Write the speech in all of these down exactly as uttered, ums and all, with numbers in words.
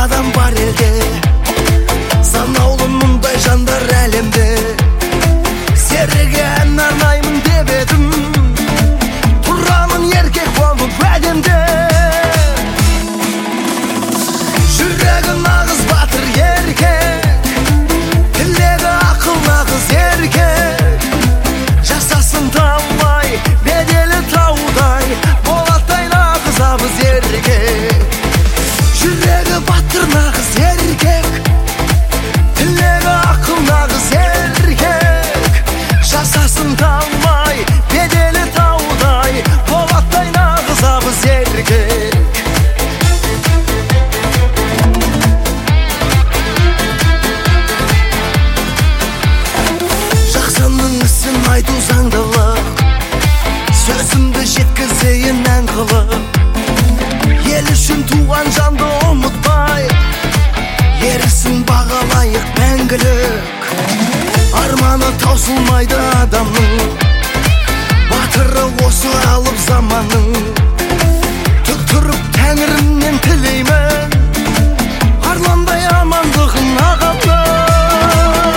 адам бар елде, санаулы мұндай жандар әлемде. Серіген арнаймын деп едім, тұрамын еркек болып әдемде. Жүрегі нағыз батыр еркек, тілегі ақыл нағыз еркек. Жасасын талмай, беделі таудай, болаттай нағыз абыз еркек. Жүрегі батыр нағыз еркек, тілегі ақыл нағыз еркек. Жасасын талмай, беделі таудай, болаттай нағыз абыз еркек. Жақсының ісін айту заңдылық, сөзімді жеткізейін ән қылып. Ел үшін туған жанды ұмытпай, ерісін бағалайық мәңгілік. Арманы таусылмайды адамның, батыры осы алып заманның. Түк тұрып тәңірімнен тілеймін, арландай амандығын ағамның.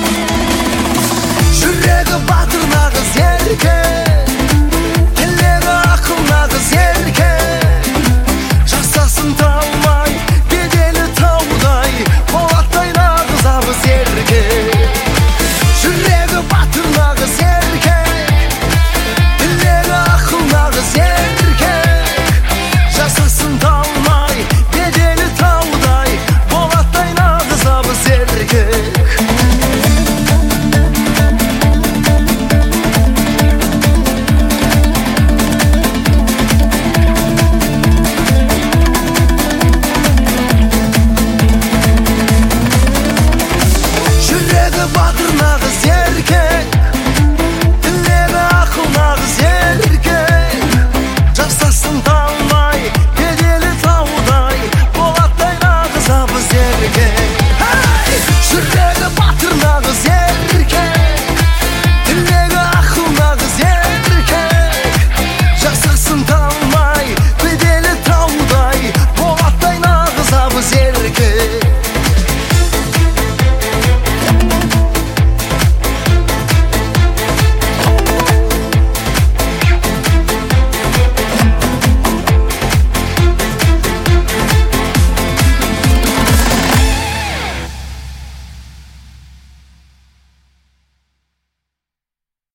Жүрегі батыр нағыз еркек, тілегі ақыл нағыз еркек. Жасасын талмай, беделі таудай, болаттай нағыз абыз еркек. Жүрегі батыр нағыз еркек, тілегі ақыл нағыз еркек. Жасасын талмай, беделі таудай, болаттай нағыз абыз еркек. Жүрегі батыр нағыз еркек, тілегі ақыл нағыз еркек. Жасасын талмай, беделі таудай, болаттай нағыз абыз еркек. Жүрегі батыр нағыз еркек, тілегі ақыл нағыз еркек. Жасасын талмай, беделі таудай, болаттай нағыз абыз еркек.